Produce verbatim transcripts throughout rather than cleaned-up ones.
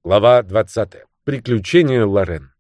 Глава двадцатая. Приключения Лорен.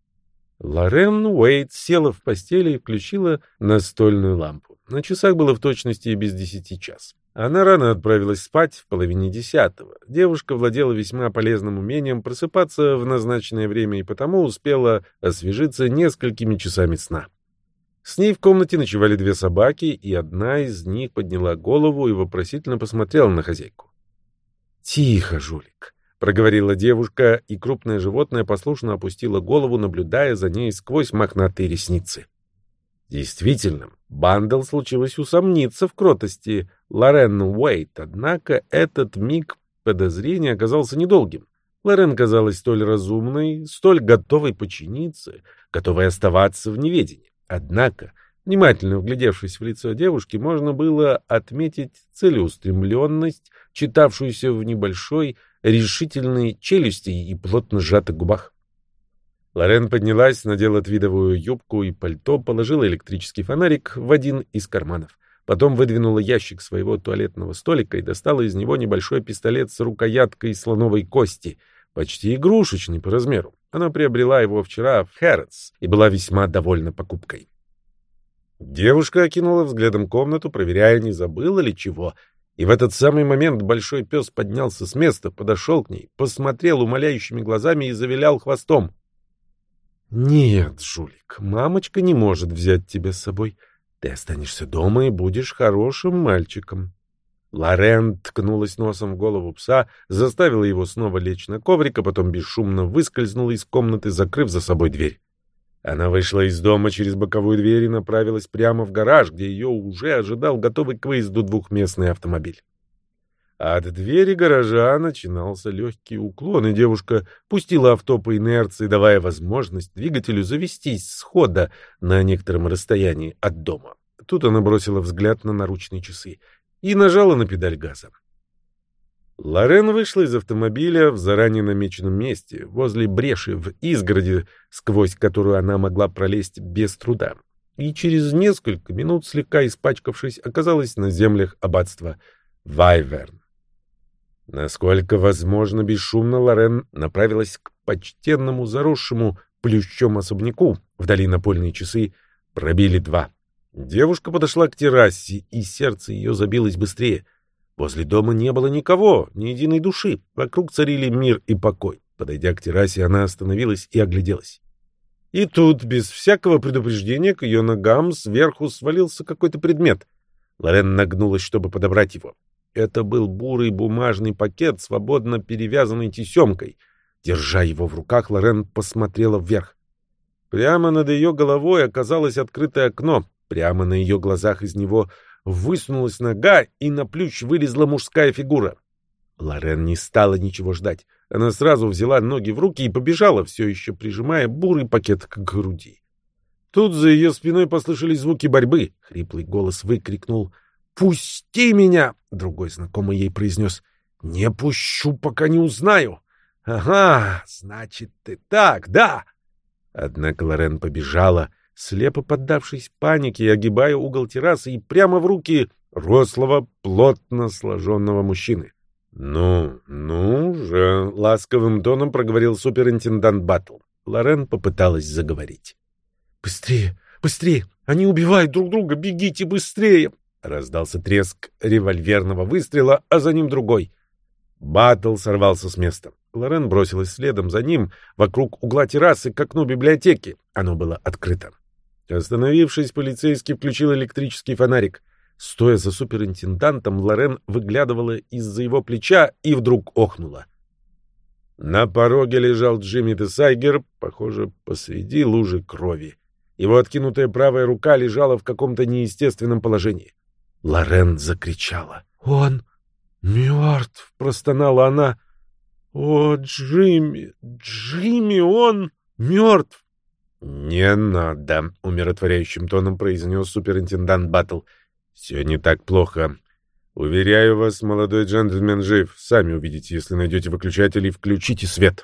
Лорен Уэйт села в постели и включила настольную лампу. На часах было в точности и без десяти час. Она рано отправилась спать в половине десятого. Девушка владела весьма полезным умением просыпаться в назначенное время и потому успела освежиться несколькими часами сна. С ней в комнате ночевали две собаки, и одна из них подняла голову и вопросительно посмотрела на хозяйку. «Тихо, жулик», — проговорила девушка, и крупное животное послушно опустило голову, наблюдая за ней сквозь мохнатые ресницы. Действительно, Бандл случилось усомниться в кротости Лорен Уэйт, однако этот миг подозрения оказался недолгим. Лорен казалась столь разумной, столь готовой подчиниться, готовой оставаться в неведении. Однако, внимательно вглядевшись в лицо девушки, можно было отметить целеустремленность, читавшуюся в небольшой решительной челюсти и плотно сжатых губах. Лорен поднялась, надела твидовую юбку и пальто, положила электрический фонарик в один из карманов. Потом выдвинула ящик своего туалетного столика и достала из него небольшой пистолет с рукояткой слоновой кости, почти игрушечный по размеру. Она приобрела его вчера в Хэрротс и была весьма довольна покупкой. Девушка окинула взглядом комнату, проверяя, не забыла ли чего. И в этот самый момент большой пес поднялся с места, подошел к ней, посмотрел умоляющими глазами и завилял хвостом. «Нет, жулик, мамочка не может взять тебя с собой. Ты останешься дома и будешь хорошим мальчиком». Лорен ткнулась носом в голову пса, заставила его снова лечь на коврик, а потом бесшумно выскользнула из комнаты, закрыв за собой дверь. Она вышла из дома через боковую дверь и направилась прямо в гараж, где ее уже ожидал готовый к выезду двухместный автомобиль. От двери гаража начинался легкий уклон, и девушка пустила авто по инерции, давая возможность двигателю завестись с хода на некотором расстоянии от дома. Тут она бросила взгляд на наручные часы и нажала на педаль газа. Лорен вышла из автомобиля в заранее намеченном месте, возле бреши в изгороди, сквозь которую она могла пролезть без труда, и через несколько минут, слегка испачкавшись, оказалась на землях аббатства Вайверн. Насколько возможно бесшумно, Лорен направилась к почтенному заросшему плющом особняку. Вдали напольные часы пробили два. Девушка подошла к террасе, и сердце ее забилось быстрее. Возле дома не было никого, ни единой души. Вокруг царили мир и покой. Подойдя к террасе, она остановилась и огляделась. И тут, без всякого предупреждения, к ее ногам сверху свалился какой-то предмет. Лорен нагнулась, чтобы подобрать его. Это был бурый бумажный пакет, свободно перевязанный тесемкой. Держа его в руках, Лорен посмотрела вверх. Прямо над ее головой оказалось открытое окно. Прямо на ее глазах из него высунулась нога, и на плющ вылезла мужская фигура. Лорен не стала ничего ждать. Она сразу взяла ноги в руки и побежала, все еще прижимая бурый пакет к груди. Тут за ее спиной послышались звуки борьбы. Хриплый голос выкрикнул: «Пусти меня!» Другой знакомый ей произнес: «Не пущу, пока не узнаю». «Ага, значит, ты так, да?» Однако Лорен побежала, слепо поддавшись панике и огибая угол террасы, и прямо в руки рослого, плотно сложенного мужчины. «Ну, ну же!» — ласковым тоном проговорил суперинтендант Баттл. Лорен попыталась заговорить. «Быстрее, быстрее! Они убивают друг друга! Бегите быстрее!» Раздался треск револьверного выстрела, а за ним другой. Баттл сорвался с места. Лорен бросилась следом за ним вокруг угла террасы к окну библиотеки. Оно было открыто. Остановившись, полицейский включил электрический фонарик. Стоя за суперинтендантом, Лорен выглядывала из-за его плеча и вдруг охнула. На пороге лежал Джимми Десайгер, похоже, посреди лужи крови. Его откинутая правая рука лежала в каком-то неестественном положении. Лорен закричала. «Он мертв!» — простонала она. «О, Джимми! Джимми, он мертв!» «Не надо!» — умиротворяющим тоном произнес суперинтендант Баттл. «Все не так плохо. Уверяю вас, молодой джентльмен жив. Сами увидите, если найдете выключатель, и включите свет».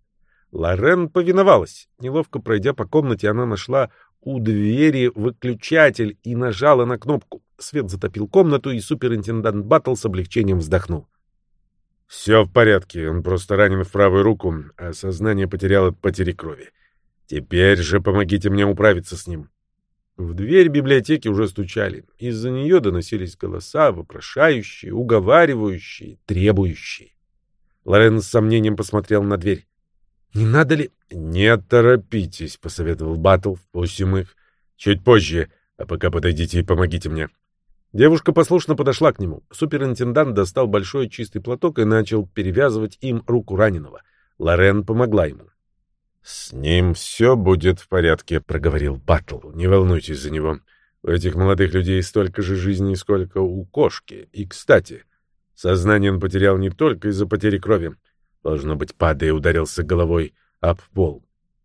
Лорен повиновалась. Неловко пройдя по комнате, она нашла у двери выключатель и нажала на кнопку. Свет затопил комнату, и суперинтендант Баттл с облегчением вздохнул. Все в порядке, он просто ранен в правую руку, а сознание потерял от потери крови. Теперь же помогите мне управиться с ним». В дверь библиотеки уже стучали. Из-за нее доносились голоса, вопрошающие, уговаривающие, требующие. Лорен с сомнением посмотрел на дверь. «Не надо ли...» «Не торопитесь», — посоветовал Баттл. «Впустим их чуть позже, а пока подойдите и помогите мне». Девушка послушно подошла к нему. Суперинтендант достал большой чистый платок и начал перевязывать им руку раненого. Лорен помогла ему. «С ним все будет в порядке», — проговорил Баттл. «Не волнуйтесь за него. У этих молодых людей столько же жизней, сколько у кошки. И, кстати, сознание он потерял не только из-за потери крови. Должно быть, падая, ударился головой об пол».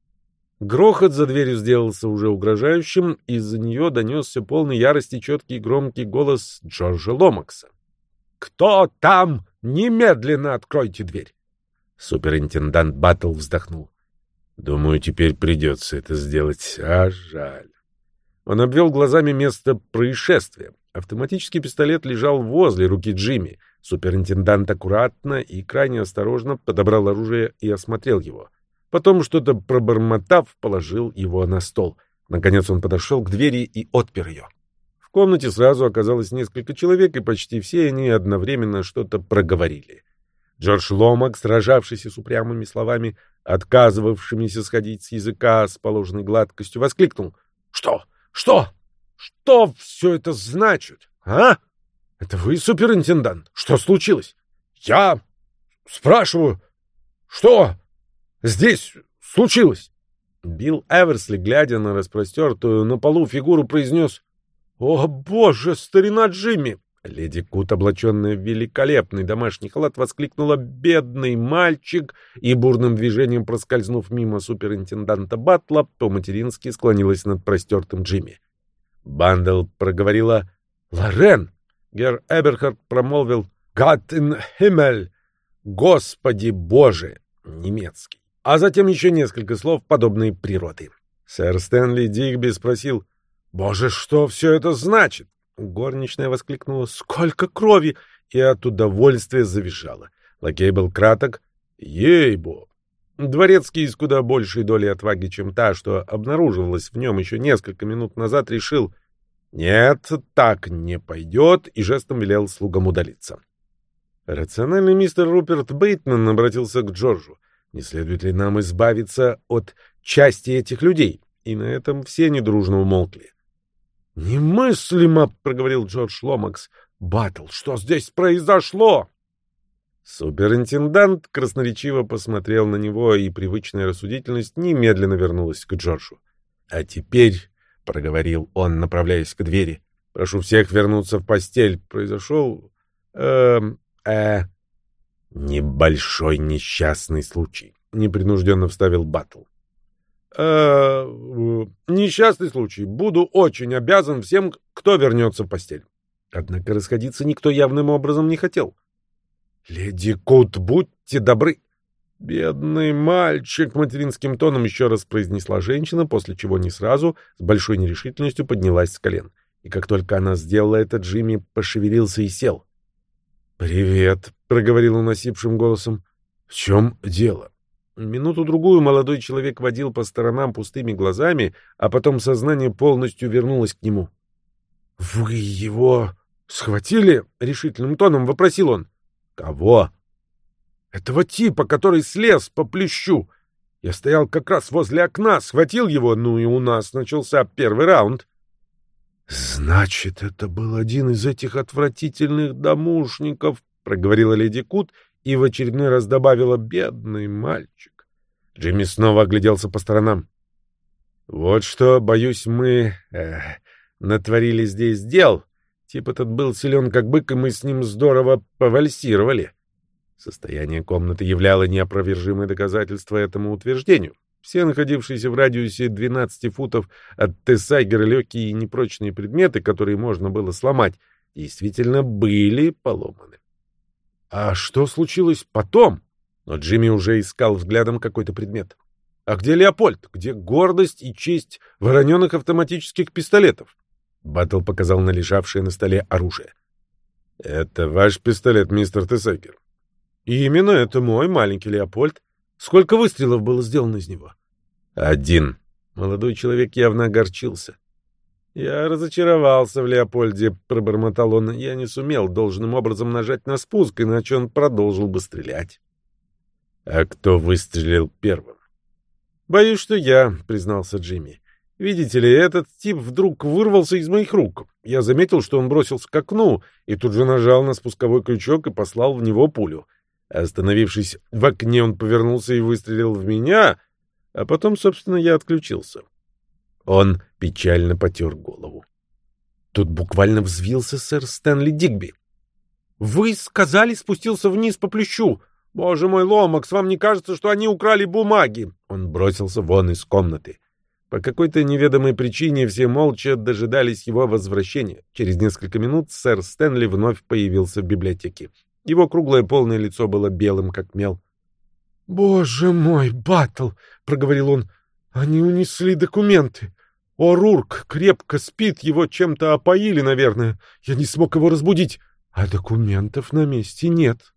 Грохот за дверью сделался уже угрожающим, из-за нее донесся полный ярости четкий громкий голос Джорджа Ломакса. «Кто там? Немедленно откройте дверь!» Суперинтендант Баттл вздохнул. «Думаю, теперь придется это сделать, а жаль». Он обвел глазами место происшествия. Автоматический пистолет лежал возле руки Джимми. Суперинтендант аккуратно и крайне осторожно подобрал оружие и осмотрел его. Потом, что-то пробормотав, положил его на стол. Наконец он подошел к двери и отпер ее. В комнате сразу оказалось несколько человек, и почти все они одновременно что-то проговорили. Джордж Ломакс, сражавшийся с упрямыми словами, отказывавшимися сходить с языка с положенной гладкостью, воскликнул. «Что? Что? Что все это значит? А? Это вы, суперинтендант? Что случилось? Я спрашиваю, что здесь случилось?» Билл Эверсли, глядя на распростертую на полу фигуру, произнес: «О, боже, старина Джимми!» Леди Кут, облаченная в великолепный домашний халат, воскликнула: «Бедный мальчик!» и бурным движением, проскользнув мимо суперинтенданта Баттла, по-матерински склонилась над простертым Джимми. Бандл проговорила: «Лорен!» Герр Эберхард промолвил: «Gott in Himmel!» «Господи Боже!» немецкий. А затем еще несколько слов подобной природы. Сэр Стэнли Дигби спросил: «Боже, что все это значит?» Горничная воскликнула: «Сколько крови!» и от удовольствия завизжала. Лакей был краток: «Ей-бо!» Дворецкий с куда большей долей отваги, чем та, что обнаруживалась в нем еще несколько минут назад, решил: «Нет, так не пойдет», и жестом велел слугам удалиться. Рациональный мистер Руперт Бейтман обратился к Джорджу: «Не следует ли нам избавиться от части этих людей?» И на этом все недружно умолкли. «Немыслимо!» — проговорил Джордж Ломакс. «Баттл, что здесь произошло?» Суперинтендант красноречиво посмотрел на него, и привычная рассудительность немедленно вернулась к Джорджу. «А теперь», — проговорил он, направляясь к двери, — «прошу всех вернуться в постель. Произошел... э... э... небольшой несчастный случай», — непринужденно вставил Баттл. «Э... несчастный случай. Буду очень обязан всем, кто вернется в постель». Однако расходиться никто явным образом не хотел. «Леди Кут, будьте добры!» «Бедный мальчик!» — материнским тоном еще раз произнесла женщина, после чего не сразу, с большой нерешительностью поднялась с колен. И как только она сделала это, Джимми пошевелился и сел. «Привет!» — проговорил он осипшим голосом. «В чем дело?» Минуту-другую молодой человек водил по сторонам пустыми глазами, а потом сознание полностью вернулось к нему. «Вы его схватили?» — решительным тоном вопросил он. «Кого?» «Этого типа, который слез по плющу. Я стоял как раз возле окна, схватил его, ну и у нас начался первый раунд». «Значит, это был один из этих отвратительных домушников», — проговорила леди Кут и в очередной раз добавила: «бедный мальчик». Джимми снова огляделся по сторонам. «Вот что, боюсь, мы э, натворили здесь дел. Тип этот был силен как бык, и мы с ним здорово повальсировали». Состояние комнаты являло неопровержимое доказательство этому утверждению. Все находившиеся в радиусе двенадцати футов от Тессайгера легкие и непрочные предметы, которые можно было сломать, действительно были поломаны. А что случилось потом? Но Джимми уже искал взглядом какой-то предмет. А где Леопольд? Где гордость и честь вороненых автоматических пистолетов? Баттл показал на лежавшее на столе оружие. «Это ваш пистолет, мистер Тессайгер?» И именно это мой маленький Леопольд. Сколько выстрелов было сделано из него? Один. Молодой человек явно огорчился. Я разочаровался в Леопольде, пробормотал он. Я не сумел должным образом нажать на спуск, иначе он продолжил бы стрелять. А кто выстрелил первым? Боюсь, что я, признался Джимми. Видите ли, этот тип вдруг вырвался из моих рук. Я заметил, что он бросился к окну, и тут же нажал на спусковой крючок и послал в него пулю. Остановившись в окне, он повернулся и выстрелил в меня, а потом, собственно, я отключился. Он печально потер голову. Тут буквально взвился сэр Стэнли Дигби. «Вы сказали, спустился вниз по плющу. Боже мой, Ломакс, вам не кажется, что они украли бумаги?» Он бросился вон из комнаты. По какой-то неведомой причине все молча дожидались его возвращения. Через несколько минут сэр Стэнли вновь появился в библиотеке. Его круглое полное лицо было белым, как мел. «Боже мой, Баттл!» — проговорил он. «Они унесли документы. О'Рурк крепко спит, его чем-то опоили, наверное. Я не смог его разбудить, а документов на месте нет».